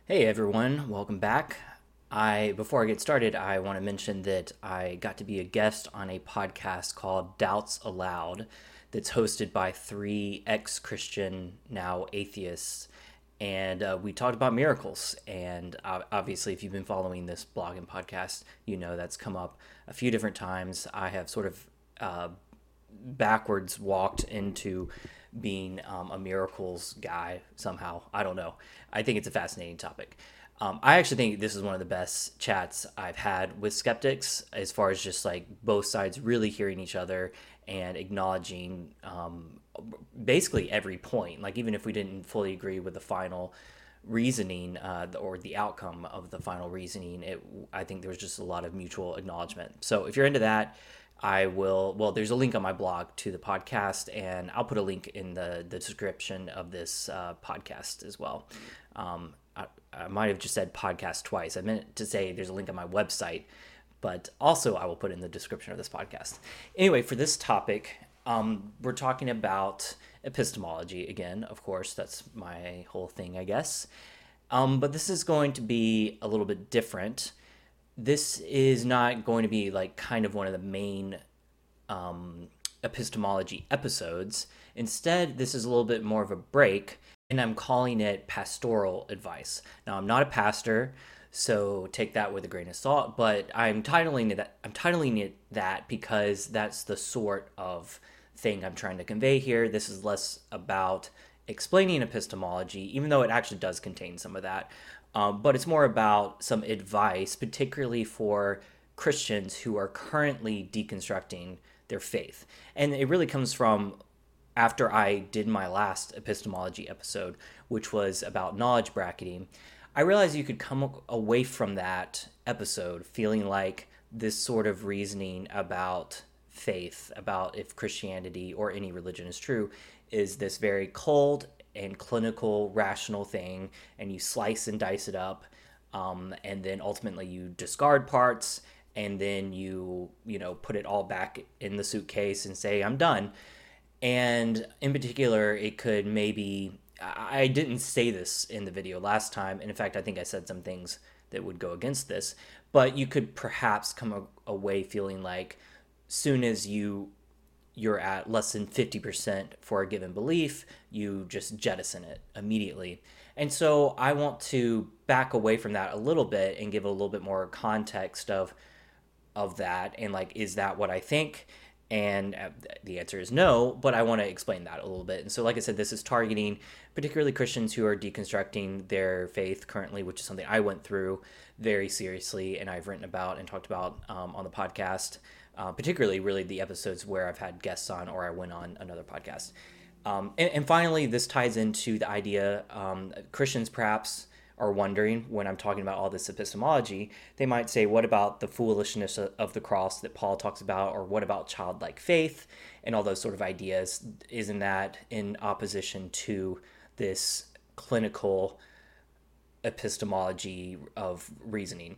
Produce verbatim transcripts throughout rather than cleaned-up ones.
Hey everyone, welcome back. I before I get started, I want to mention that I got to be a guest on a podcast called Doubts Aloud that's hosted by three ex-Christian, now atheists, and uh, we talked about miracles. And uh, obviously, if you've been following this blog and podcast, you know that's come up a few different times. I have sort of uh, backwards walked into being um, a miracles guy somehow. I don't know. I think it's a fascinating topic. Um, I actually think this is one of the best chats I've had with skeptics, as far as just like both sides really hearing each other and acknowledging um, basically every point. Like, even if we didn't fully agree with the final reasoning uh, or the outcome of the final reasoning, it I think there was just a lot of mutual acknowledgement. So if you're into that, I will. Well, there's a link on my blog to the podcast, and I'll put a link in the, the description of this uh, podcast as well. Um, I, I might have just said podcast twice. I meant to say there's a link on my website, but also I will put in the description of this podcast. Anyway, for this topic, um, we're talking about epistemology again. Of course, that's my whole thing, I guess. Um, but this is going to be a little bit different. This is not going to be like kind of one of the main um, epistemology episodes. Instead, this is a little bit more of a break, and I'm calling it pastoral advice. Now, I'm not a pastor, so take that with a grain of salt, but I'm titling it that I'm titling it that because that's the sort of thing I'm trying to convey here. This is less about explaining epistemology, even though it actually does contain some of that. Um, but it's more about some advice, particularly for Christians who are currently deconstructing their faith. And it really comes from after I did my last epistemology episode, which was about knowledge bracketing. I realized you could come away from that episode feeling like this sort of reasoning about faith, about if Christianity or any religion is true, is this very cold and clinical rational thing, and you slice and dice it up, um, and then ultimately you discard parts, and then you you know put it all back in the suitcase and say I'm done. And in particular, it could maybe, I didn't say this in the video last time, and in fact I think I said some things that would go against this, but you could perhaps come away feeling like soon as you you're at less than fifty percent for a given belief, you just jettison it immediately. And so I want to back away from that a little bit and give a little bit more context of of that, and like, is that what I think? And uh, the answer is no, but I want to explain that a little bit. And so, like I said, this is targeting particularly Christians who are deconstructing their faith currently, which is something I went through very seriously and I've written about and talked about um, on the podcast, uh, particularly really the episodes where I've had guests on or I went on another podcast. Um, and, and finally, this ties into the idea um, Christians perhaps are wondering when I'm talking about all this epistemology, they might say, what about the foolishness of the cross that Paul talks about? Or what about childlike faith and all those sort of ideas? Isn't that in opposition to this clinical epistemology of reasoning?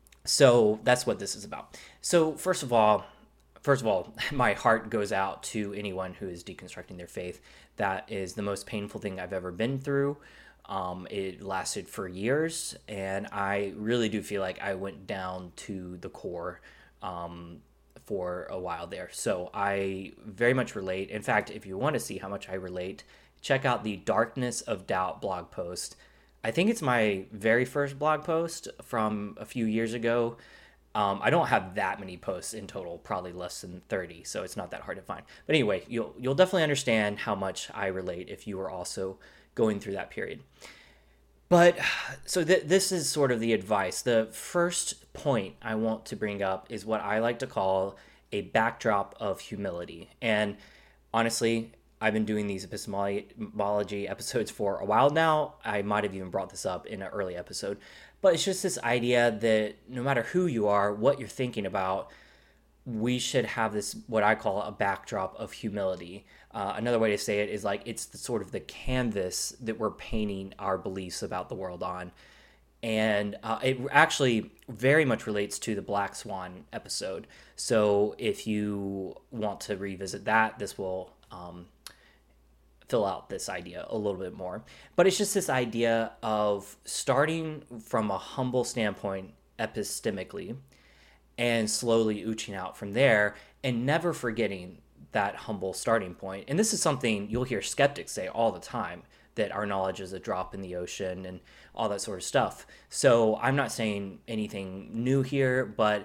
So that's what this is about. So first of all, First of all, my heart goes out to anyone who is deconstructing their faith. That is the most painful thing I've ever been through. Um, it lasted for years, and I really do feel like I went down to the core um, for a while there. So I very much relate. In fact, if you want to see how much I relate, check out the Darkness of Doubt blog post. I think it's my very first blog post from a few years ago. Um, I don't have that many posts in total, probably less than thirty, so it's not that hard to find. But anyway, you'll you'll definitely understand how much I relate if you are also going through that period. But so th- this is sort of the advice. The first point I want to bring up is what I like to call a backdrop of humility. And honestly, I've been doing these epistemology episodes for a while now. I might have even brought this up in an early episode. But it's just this idea that no matter who you are, what you're thinking about, we should have this, what I call a backdrop of humility. Uh, another way to say it is like it's the sort of the canvas that we're painting our beliefs about the world on. And uh, it actually very much relates to the Black Swan episode. So if you want to revisit that, this will um, fill out this idea a little bit more. But it's just this idea of starting from a humble standpoint epistemically and slowly ooching out from there and never forgetting that humble starting point. And this is something you'll hear skeptics say all the time, that our knowledge is a drop in the ocean and all that sort of stuff. So I'm not saying anything new here, but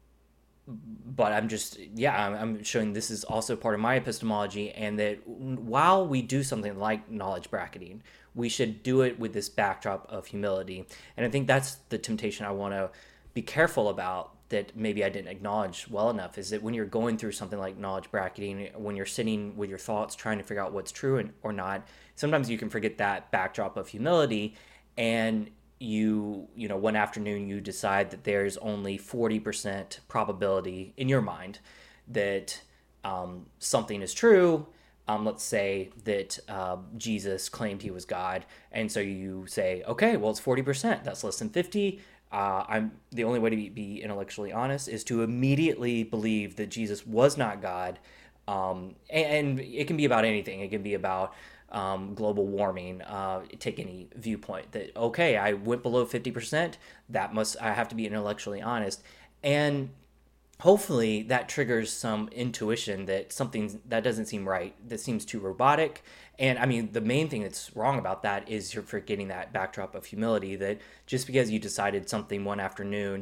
but I'm just, yeah, I'm, I'm showing this is also part of my epistemology, and that while we do something like knowledge bracketing, we should do it with this backdrop of humility. And I think that's the temptation I want to be careful about, that maybe I didn't acknowledge well enough, is that when you're going through something like knowledge bracketing, when you're sitting with your thoughts trying to figure out what's true and, or not, sometimes you can forget that backdrop of humility, and you, you know, one afternoon you decide that there's only forty percent probability in your mind that um, something is true. Um, let's say that uh, Jesus claimed he was God, and so you say, okay, well, it's forty percent. That's less than fifty. Uh, I'm the only way to be, be intellectually honest is to immediately believe that Jesus was not God. Um, and, and it can be about anything. It can be about um, global warming. Uh, take any viewpoint that, okay, I went below fifty percent. That must, I have to be intellectually honest. And hopefully that triggers some intuition that something that doesn't seem right, that seems too robotic. And I mean, the main thing that's wrong about that is you're forgetting that backdrop of humility, that just because you decided something one afternoon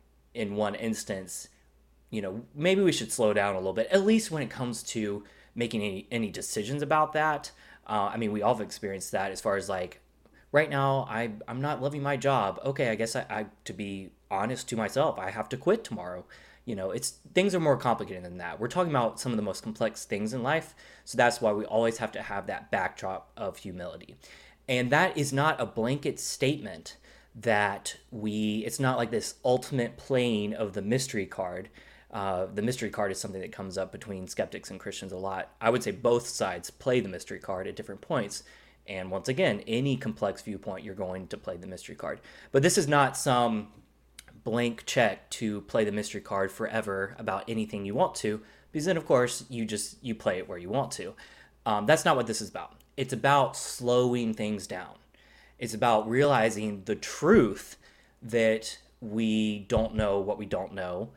in one instance, you know, maybe we should slow down a little bit, at least when it comes to making any, any decisions about that. Uh, I mean, we all have experienced that as far as like, right now, I, I'm not loving my job. Okay, I guess I, I, to be honest to myself, I have to quit tomorrow. You know, it's things are more complicated than that. We're talking about some of the most complex things in life. So that's why we always have to have that backdrop of humility. And that is not a blanket statement that we, it's not like this ultimate plane of the mystery card. Uh, the mystery card is something that comes up between skeptics and Christians a lot. I would say both sides play the mystery card at different points. And once again, any complex viewpoint, you're going to play the mystery card. But this is not some blank check to play the mystery card forever about anything you want to, because then of course you just you play it where you want to. Um, that's not what this is about. It's about slowing things down. It's about realizing the truth that we don't know what we don't know,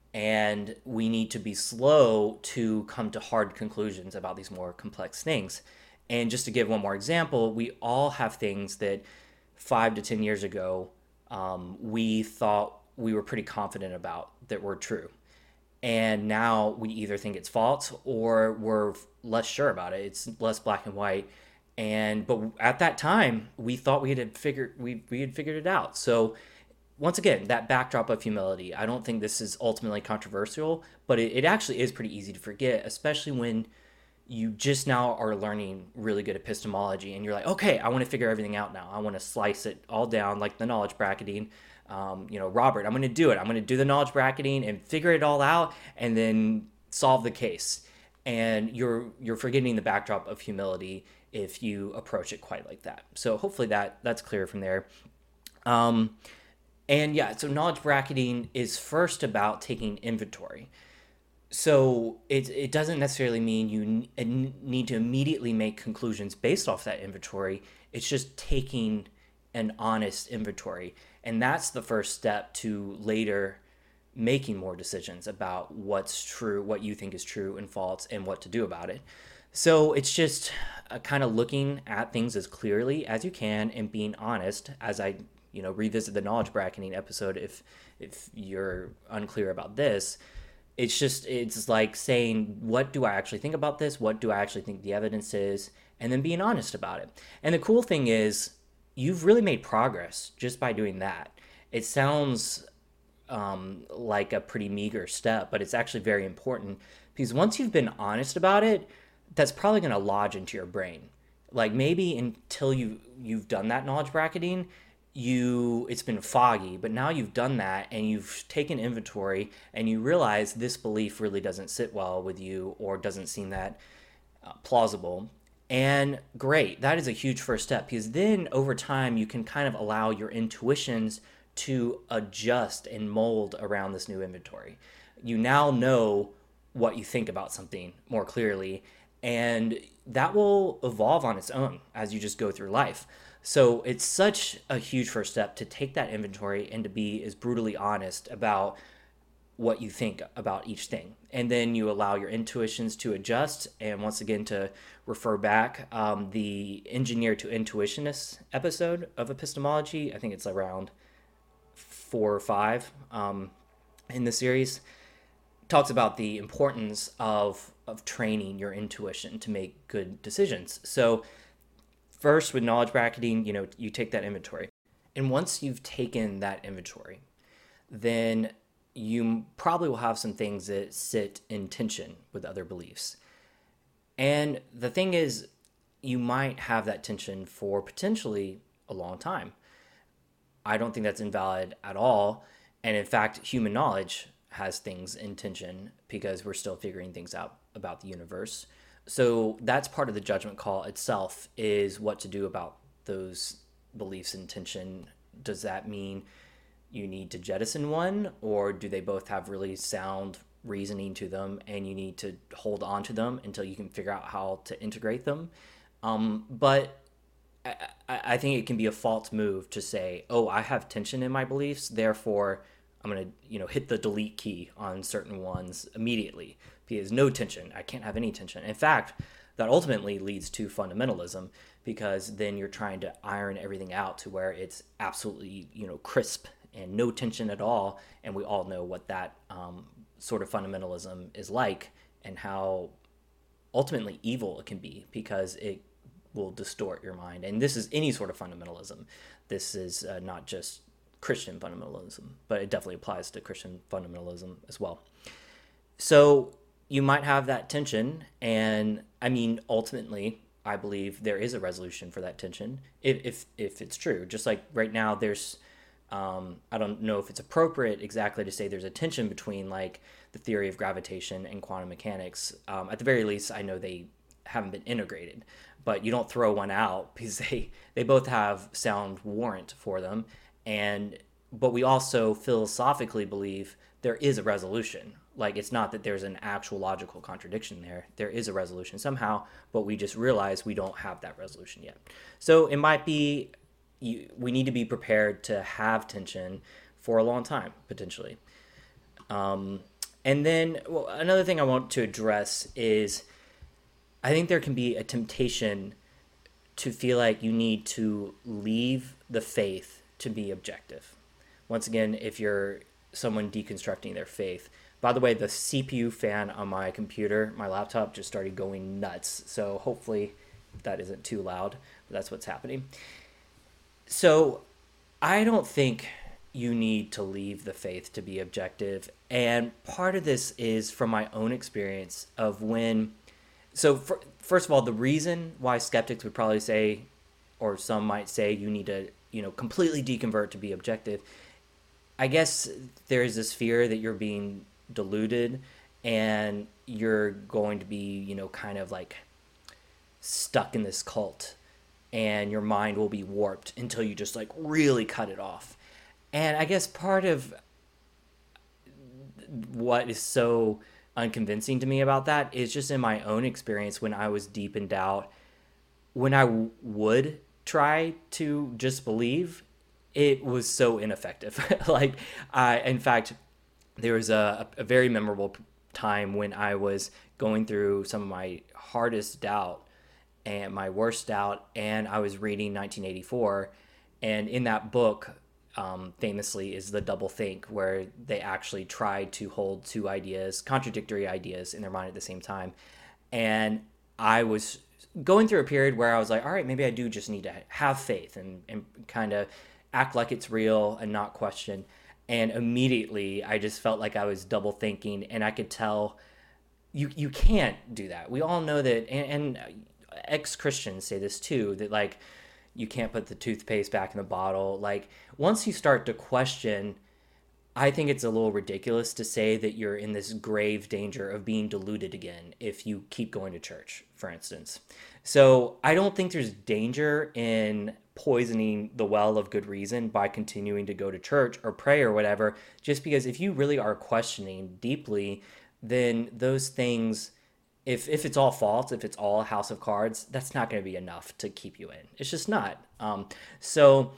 and we need to be slow to come to hard conclusions about these more complex things. And just to give one more example, we all have things that five to ten years ago um, we thought we were pretty confident about that were true. And now we either think it's false or we're less sure about it. It's less black and white. And but at that time, we thought we had figured we we had figured it out. So once again, that backdrop of humility. I don't think this is ultimately controversial, but it, it actually is pretty easy to forget, especially when you just now are learning really good epistemology and you're like, okay, I want to figure everything out now. I want to slice it all down like the knowledge bracketing. Um, you know, Robert, I'm going to do it. I'm going to do the knowledge bracketing and figure it all out and then solve the case. And you're you're forgetting the backdrop of humility if you approach it quite like that. So hopefully that that's clear from there. Um, and yeah, so knowledge bracketing is first about taking inventory. So it it doesn't necessarily mean you need to immediately make conclusions based off that inventory. It's just taking an honest inventory. And that's the first step to later making more decisions about what's true, what you think is true and false, and what to do about it. So it's just uh, kind of looking at things as clearly as you can and being honest, as I, you know, revisit the knowledge bracketing episode if if you're unclear about this. It's just, it's like saying, what do I actually think about this? What do I actually think the evidence is? And then being honest about it. And the cool thing is, you've really made progress just by doing that. It sounds um, like a pretty meager step, but it's actually very important, because once you've been honest about it, that's probably going to lodge into your brain. Like maybe until you, you've done that knowledge bracketing, you it's been foggy, but now you've done that and you've taken inventory and you realize this belief really doesn't sit well with you or doesn't seem that uh, plausible. And great, that is a huge first step, because then over time you can kind of allow your intuitions to adjust and mold around this new inventory. You now know what you think about something more clearly, And that will evolve on its own as you just go through life. So it's such a huge first step to take that inventory and to be as brutally honest about what you think about each thing. And then you allow your intuitions to adjust. And once again, to refer back, um, the Engineer to Intuitionist episode of epistemology, I think it's around four or five um, in the series, talks about the importance of, of training your intuition to make good decisions. So first, with knowledge bracketing, you know, you take that inventory. And once you've taken that inventory, then you probably will have some things that sit in tension with other beliefs. And the thing is, you might have that tension for potentially a long time. I don't think that's invalid at all. And in fact, human knowledge has things in tension because we're still figuring things out about the universe. So that's part of the judgment call itself, is what to do about those beliefs in tension. Does that mean you need to jettison one, or do they both have really sound reasoning to them and you need to hold on to them until you can figure out how to integrate them? Um, but I, I think it can be a false move to say, oh, I have tension in my beliefs, therefore I'm going to, you know, hit the delete key on certain ones immediately because no tension. I can't have any tension. In fact, that ultimately leads to fundamentalism, because then you're trying to iron everything out to where it's absolutely, you know, crisp and no tension at all. And we all know what that um, sort of fundamentalism is like and how ultimately evil it can be, because it will distort your mind. And this is any sort of fundamentalism. This is uh, not just Christian fundamentalism, but it definitely applies to Christian fundamentalism as well. So you might have that tension, and I mean, ultimately, I believe there is a resolution for that tension if if, if it's true. Just like right now, there's, um, I don't know if it's appropriate exactly to say there's a tension between like the theory of gravitation and quantum mechanics. Um, at the very least, I know they haven't been integrated, but you don't throw one out because they, they both have sound warrant for them. And but we also philosophically believe there is a resolution. Like, it's not that there's an actual logical contradiction there. There is a resolution somehow, but we just realize we don't have that resolution yet. So it might be, you, we need to be prepared to have tension for a long time, potentially. Um, and then well, another thing I want to address is I think there can be a temptation to feel like you need to leave the faith to be objective. Once again, if you're someone deconstructing their faith. By the way, the C P U fan on my computer, my laptop, just started going nuts. So hopefully that isn't too loud, but that's what's happening. So I don't think you need to leave the faith to be objective. And part of this is from my own experience of when, so for, first of all, the reason why skeptics would probably say, or some might say, you need to, you know, completely deconvert to be objective. I guess there is this fear that you're being deluded and you're going to be, you know, kind of like stuck in this cult and your mind will be warped until you just like really cut it off. And I guess part of what is so unconvincing to me about that is just in my own experience when I was deep in doubt, when I w- would try to just believe, it was so ineffective. like, I, in fact, there was a, a very memorable time when I was going through some of my hardest doubt and my worst doubt, and I was reading nineteen eighty-four, and in that book, um, famously, is the double think, where they actually tried to hold two ideas, contradictory ideas, in their mind at the same time. And I was going through a period where I was like, all right, maybe I do just need to have faith and, and kind of act like it's real and not question. And immediately I just felt like I was double thinking, and I could tell you you can't do that. We all know that, and, and ex-Christians say this too, that like you can't put the toothpaste back in the bottle. Like, once you start to question, I think it's a little ridiculous to say that you're in this grave danger of being deluded again if you keep going to church, for instance. So I don't think there's danger in poisoning the well of good reason by continuing to go to church or pray or whatever, just because if you really are questioning deeply, then those things if if it's all false, if it's all a house of cards, that's not going to be enough to keep you in. It's just not. Um, so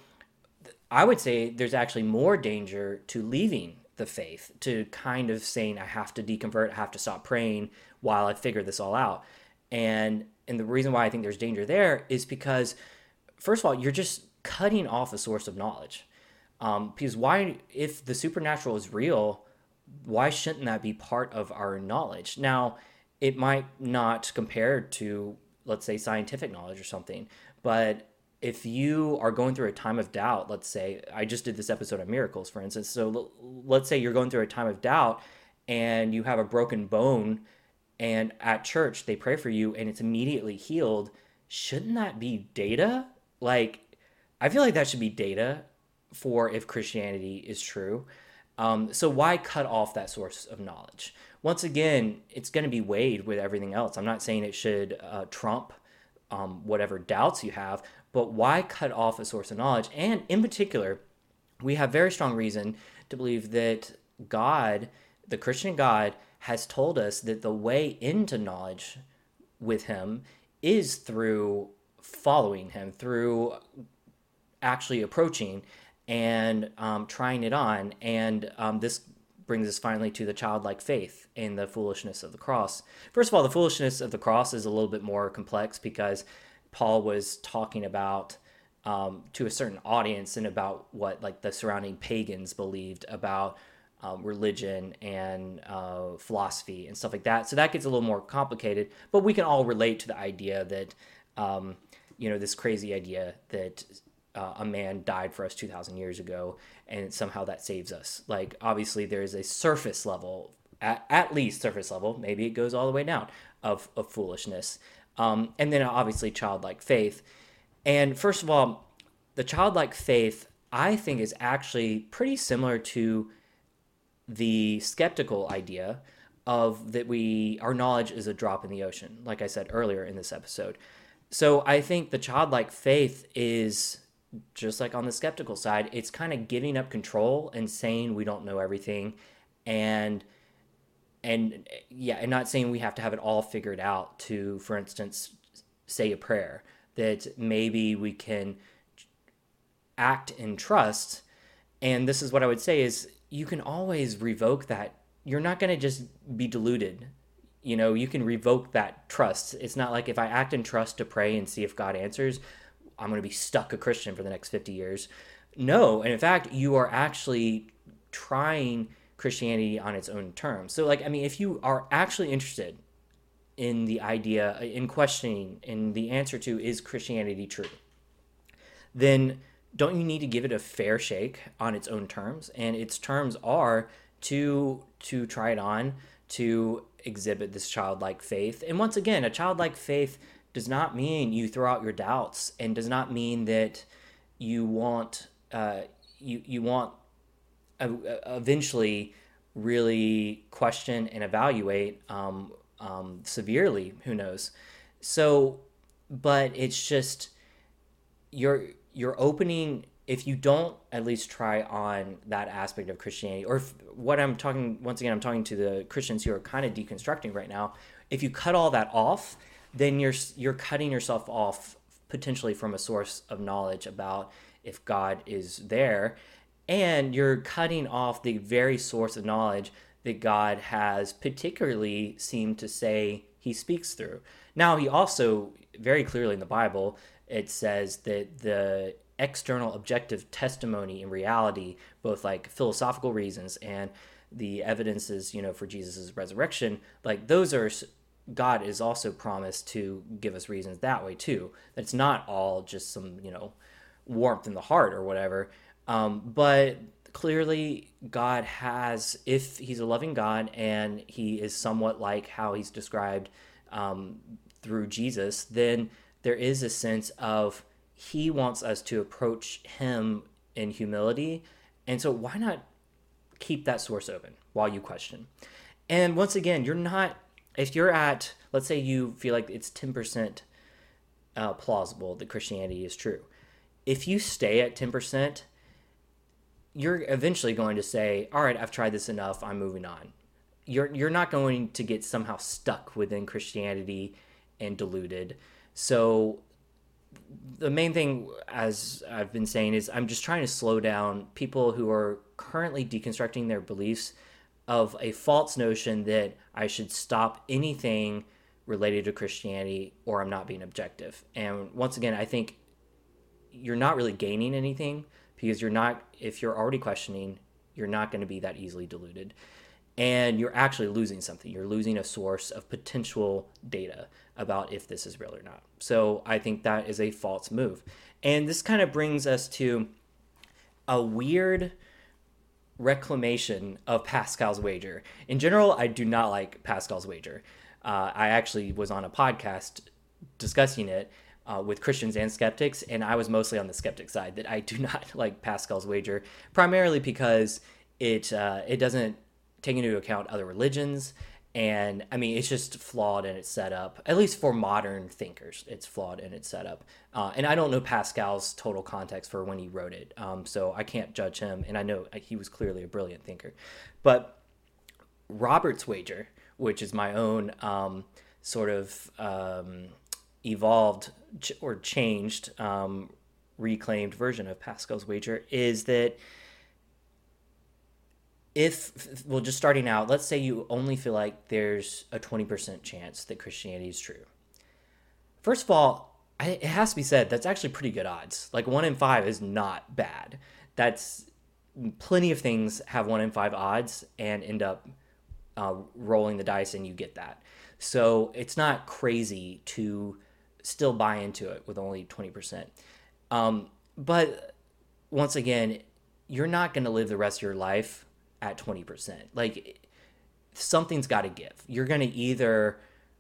I would say there's actually more danger to leaving the faith, to kind of saying I have to deconvert, I have to stop praying while I figure this all out. And and the reason why I think there's danger there is because, first of all, you're just cutting off a source of knowledge. Um, because why, if the supernatural is real, why shouldn't that be part of our knowledge? Now, it might not compare to, let's say, scientific knowledge or something, but if you are going through a time of doubt, let's say, I just did this episode of miracles, for instance. So l- let's say you're going through a time of doubt and you have a broken bone, and at church they pray for you and it's immediately healed. Shouldn't that be data? Like, I feel like that should be data for if Christianity is true. Um, so why cut off that source of knowledge? Once again, it's going to be weighed with everything else. I'm not saying it should uh, trump um, whatever doubts you have, but why cut off a source of knowledge? And in particular, we have very strong reason to believe that God, the Christian God, has told us that the way into knowledge with Him is through following Him, through actually approaching and um, trying it on. And um, this brings us finally to the childlike faith and the foolishness of the cross. First of all, the foolishness of the cross is a little bit more complex because Paul was talking about um, to a certain audience and about what like the surrounding pagans believed about um, religion and uh, philosophy and stuff like that. So that gets a little more complicated, but we can all relate to the idea that, um, you know, this crazy idea that uh, a man died for us two thousand years ago and somehow that saves us. Like, obviously there is a surface level, at, at least surface level, maybe it goes all the way down, of, of foolishness. Um, and then obviously childlike faith. And first of all, the childlike faith, I think, is actually pretty similar to the skeptical idea of that we our knowledge is a drop in the ocean, like I said earlier in this episode. So I think the childlike faith is just like on the skeptical side, it's kind of giving up control and saying we don't know everything, and and yeah, and not saying we have to have it all figured out to, for instance, say a prayer, that maybe we can act in trust. And this is what I would say is you can always revoke that. You're not going to just be deluded. You know, you can revoke that trust. It's not like if I act in trust to pray and see if God answers, I'm going to be stuck a Christian for the next fifty years. No. And in fact, you are actually trying Christianity on its own terms. So, like, I mean, if you are actually interested in the idea, in questioning, in the answer to is Christianity true, then don't you need to give it a fair shake on its own terms? And its terms are to to try it on, to exhibit this childlike faith. And once again, a childlike faith does not mean you throw out your doubts, and does not mean that you want uh, you you want uh, eventually really question and evaluate um, um, severely. Who knows? So, but it's just you're you're opening, if you don't at least try on that aspect of Christianity, or if, what I'm talking, once again, I'm talking to the Christians who are kind of deconstructing right now. If you cut all that off, then you're you're cutting yourself off potentially from a source of knowledge about if God is there, and you're cutting off the very source of knowledge that God has particularly seemed to say He speaks through. Now, He also very clearly in the Bible, it says that the external objective testimony in reality, both like philosophical reasons and the evidences, you know, for Jesus's resurrection, like those are, God is also promised to give us reasons that way too. That it's not all just some, you know, warmth in the heart or whatever. Um, but clearly God has, if He's a loving God and He is somewhat like how He's described um, through Jesus, then there is a sense of He wants us to approach Him in humility. And so why not keep that source open while you question? And once again, you're not, if you're at, let's say you feel like it's ten percent uh, plausible that Christianity is true. If you stay at ten percent, you're eventually going to say, all right, I've tried this enough, I'm moving on. you're you're not going to get somehow stuck within Christianity and deluded. So the main thing, as I've been saying, is I'm just trying to slow down people who are currently deconstructing their beliefs of a false notion that I should stop anything related to Christianity or I'm not being objective. And once again, I think you're not really gaining anything because you're not, if you're already questioning, you're not going to be that easily deluded. And you're actually losing something. You're losing a source of potential data about if this is real or not. So I think that is a false move. And this kind of brings us to a weird reclamation of Pascal's wager. In general, I do not like Pascal's wager. Uh, I actually was on a podcast discussing it uh, with Christians and skeptics, and I was mostly on the skeptic side that I do not like Pascal's wager, primarily because it uh, it doesn't take into account other religions. And I mean, it's just flawed in its setup, at least for modern thinkers. It's flawed in its setup. Uh, and I don't know Pascal's total context for when he wrote it. Um, so I can't judge him. And I know he was clearly a brilliant thinker. But Robert's wager, which is my own um, sort of um, evolved ch- or changed, um, reclaimed version of Pascal's wager, is that if, well, just starting out, let's say you only feel like there's a twenty percent chance that Christianity is true. First of all, it has to be said, that's actually pretty good odds. Like one in five is not bad. That's plenty of things have one in five odds and end up uh, rolling the dice and you get that. So it's not crazy to still buy into it with only twenty percent. Um, but once again, you're not going to live the rest of your life at twenty percent. Like something's got to give. You're going to either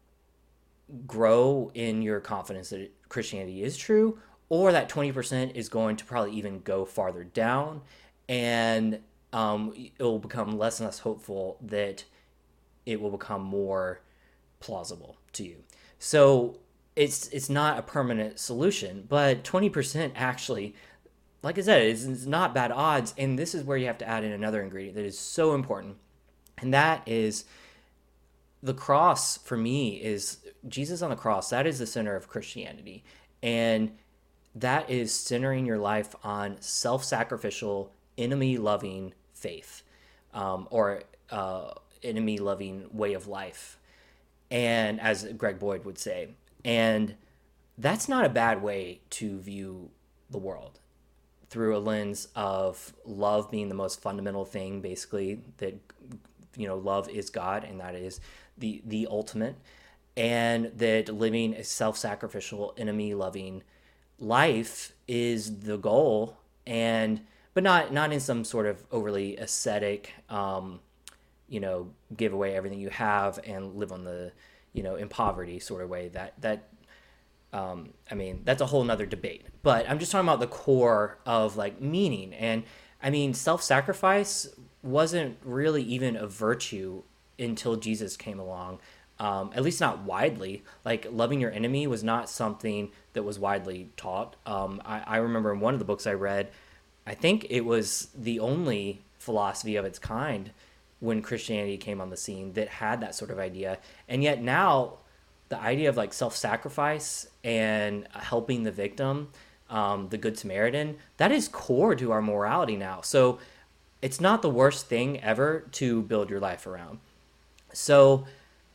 grow in your confidence that Christianity is true, or that twenty percent is going to probably even go farther down, and um, it will become less and less hopeful that it will become more plausible to you. So it's it's not a permanent solution, but twenty percent actually, like I said, it's, it's not bad odds. And this is where you have to add in another ingredient that is so important. And that is the cross. For me, is Jesus on the cross. That is the center of Christianity. And that is centering your life on self-sacrificial, enemy-loving faith, um, or uh, enemy-loving way of life. And as Greg Boyd would say, and that's not a bad way to view the world, through a lens of love being the most fundamental thing, basically, that, you know, love is God, and that is the the ultimate, and that living a self-sacrificial, enemy-loving life is the goal, and but not not in some sort of overly ascetic, um, you know, give away everything you have and live on the, you know, in poverty sort of way. That that Um, I mean, that's a whole nother debate, but I'm just talking about the core of like meaning. And I mean, self-sacrifice wasn't really even a virtue until Jesus came along. Um, at least not widely. Like loving your enemy was not something that was widely taught. Um, I, I remember in one of the books I read, I think it was the only philosophy of its kind when Christianity came on the scene that had that sort of idea. And yet now, the idea of like self-sacrifice and helping the victim, um, the Good Samaritan, that is core to our morality now. So it's not the worst thing ever to build your life around. So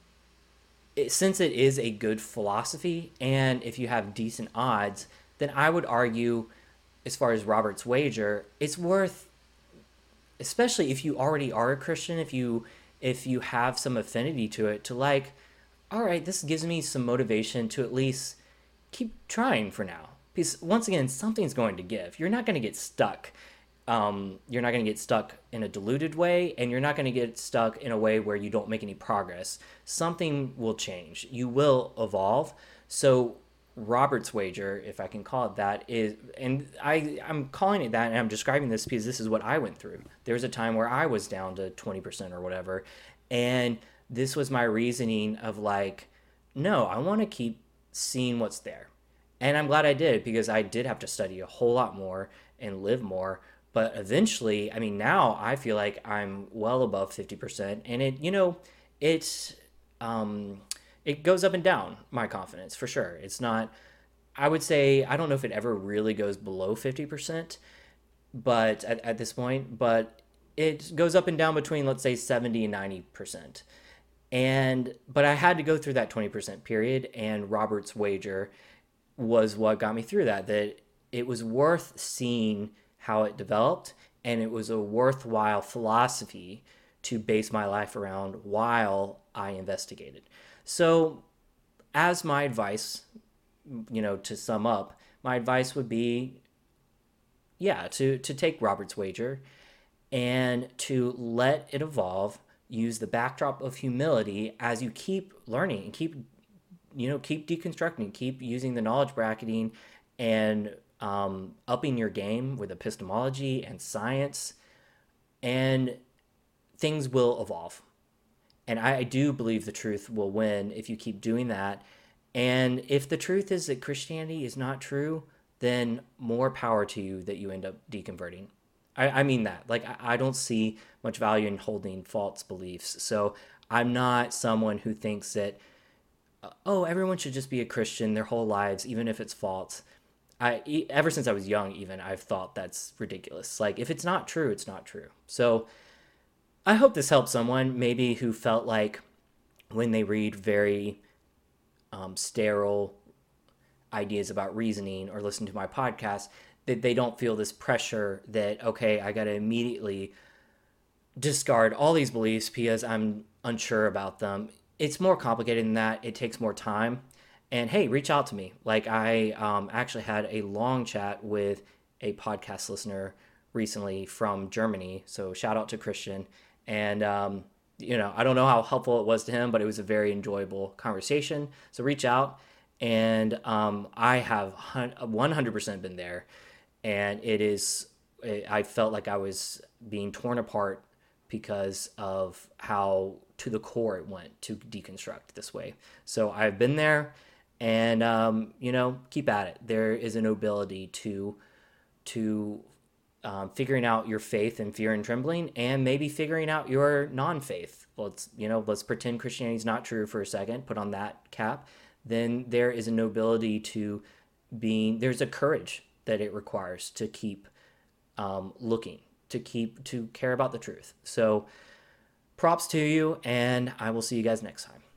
it, since it is a good philosophy, and if you have decent odds, then I would argue, as far as Robert's wager, it's worth, especially if you already are a Christian, if you if you have some affinity to it, to like, all right, this gives me some motivation to at least keep trying for now. Because once again, something's going to give. You're not going to get stuck. Um, you're not going to get stuck in a diluted way, and you're not going to get stuck in a way where you don't make any progress. Something will change. You will evolve. So Robert's wager, if I can call it that, is, and I, I'm calling it that, and I'm describing this because this is what I went through. There was a time where I was down to twenty percent or whatever, and this was my reasoning of like, no, I want to keep seeing what's there. And I'm glad I did, because I did have to study a whole lot more and live more But eventually, I mean, now I feel like I'm well above fifty percent. And it, you know, it's, um, it goes up and down, my confidence, for sure. It's not, I would say, I don't know if it ever really goes below fifty percent, but at, at this point, but it goes up and down between, let's say, seventy and ninety percent. And, but I had to go through that twenty percent period, and Robert's wager was what got me through that, that it was worth seeing how it developed, and it was a worthwhile philosophy to base my life around while I investigated. So, as my advice, you know, to sum up, my advice would be, yeah, to to take Robert's wager and to let it evolve. Use the backdrop of humility as you keep learning and keep, you know, keep deconstructing, keep using the knowledge bracketing, and um, upping your game with epistemology and science, and things will evolve. And I, I do believe the truth will win if you keep doing that. And if the truth is that Christianity is not true, then more power to you that you end up deconverting. I, I mean that. Like, I, I don't see much value in holding false beliefs. So I'm not someone who thinks that, uh, oh, everyone should just be a Christian their whole lives, even if it's false. I e- ever since I was young, even I've thought that's ridiculous. Like, if it's not true, it's not true. So I hope this helps someone maybe who felt like when they read very um, sterile ideas about reasoning or listen to my podcast, that they don't feel this pressure that, okay, I got to immediately discard all these beliefs because I'm unsure about them. It's more complicated than that. It takes more time. And hey, reach out to me. Like, I um, actually had a long chat with a podcast listener recently from Germany. So shout out to Christian. And, um, you know, I don't know how helpful it was to him, but it was a very enjoyable conversation. So reach out. And um, I have one hundred percent been there. And it is, I felt like I was being torn apart because of how to the core it went to deconstruct this way. So I've been there, and um, you know, keep at it. There is a nobility to to um, figuring out your faith in fear and trembling, and maybe figuring out your non-faith. Let's, you know, let's pretend Christianity is not true for a second. Put on that cap. Then there is a nobility to being. There's a courage that it requires to keep um, looking, to keep to care about the truth. So props to you, and I will see you guys next time.